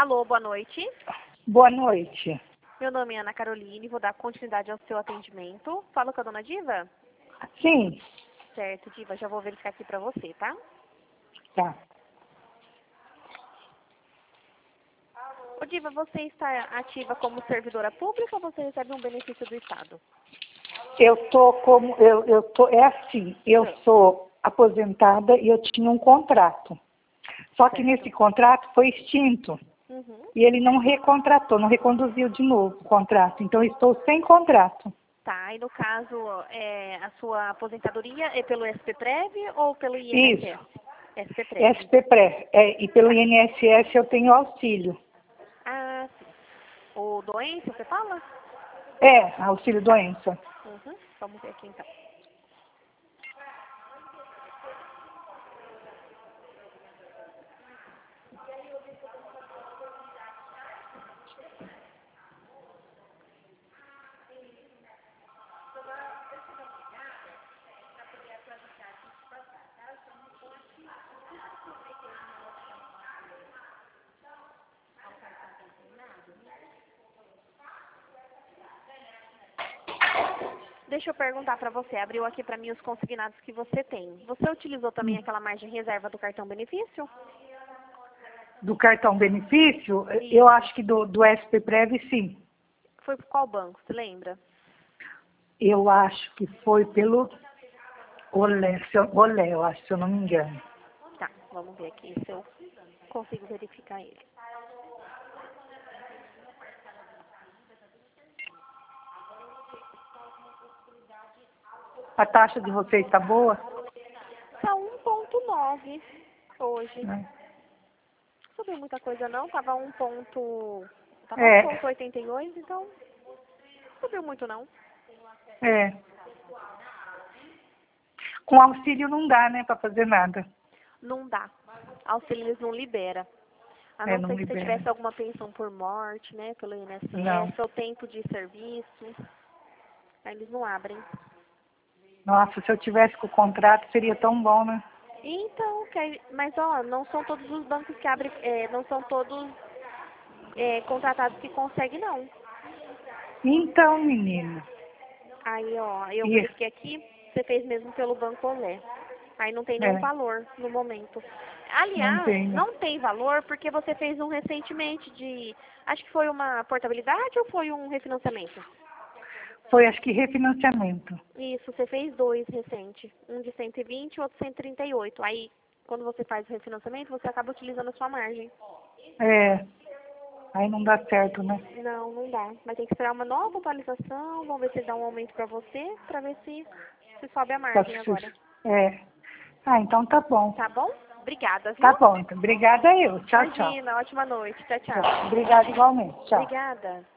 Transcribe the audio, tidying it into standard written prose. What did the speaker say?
Alô, boa noite. Boa noite. Meu nome é Ana Caroline, vou dar continuidade ao seu atendimento. Falo com a dona Diva? Sim. Certo, Diva, já vou verificar aqui pra você, tá? Tá. Ô, Diva, você está ativa como servidora pública ou você recebe um benefício do Estado? É assim, eu sou aposentada e eu tinha um contrato. Só que nesse contrato foi extinto. Uhum. E ele não recontratou, não reconduziu de novo o contrato. Então eu estou sem contrato. Tá, e no caso, a sua aposentadoria é pelo SPPREV ou pelo INSS? Isso. SPPREV. SPPRE. E pelo INSS eu tenho auxílio. Ah, sim. O doença, você fala? Auxílio doença. Uhum. Vamos ver aqui então. Deixa eu perguntar para você, abriu aqui para mim os consignados que você tem. Você utilizou também aquela margem reserva do cartão benefício? Do cartão benefício, eu acho que do SPPREV, sim. Foi por qual banco, você lembra? Eu acho que foi pelo Olé, eu acho, se eu não me engano. Tá, vamos ver aqui se eu consigo verificar ele. A taxa de vocês está boa? Tá 1,9 hoje. É. Não subiu muita coisa não, tava 1,88, então não subiu muito não. É. Com auxílio não dá, né, para fazer nada. Não dá. Auxílios não libera. A não Não ser que você libera. tivesse alguma pensão por morte, né, pelo INSS, Não. ou tempo de serviço. Aí eles não abrem. Nossa, se eu tivesse com o contrato seria tão bom, né? Então, mas ó, não são todos os bancos que abrem, não são todos contratados que conseguem não. Então, menina. Aí, ó, eu E, verifiquei aqui, você fez mesmo pelo Banco Olé. Aí não tem nenhum valor no momento. não Aliás, tem, né? não tem valor porque você fez um recentemente acho que foi uma portabilidade ou foi um refinanciamento? Foi, acho que, refinanciamento. Isso, você fez 2 recente. Um de 120 e outro 138. Aí, quando você faz o refinanciamento, você acaba utilizando a sua margem. Aí não dá certo, né? Não, não dá. Mas tem que esperar uma nova atualização. Vamos ver se dá um aumento pra você, pra ver se sobe a margem agora. Então tá bom. Tá bom? Obrigada, viu? Tá bom, então. Obrigada eu. Tchau, tchau. Imagina, ótima noite. Tchau, tchau. Obrigada igualmente. Tchau. Obrigada.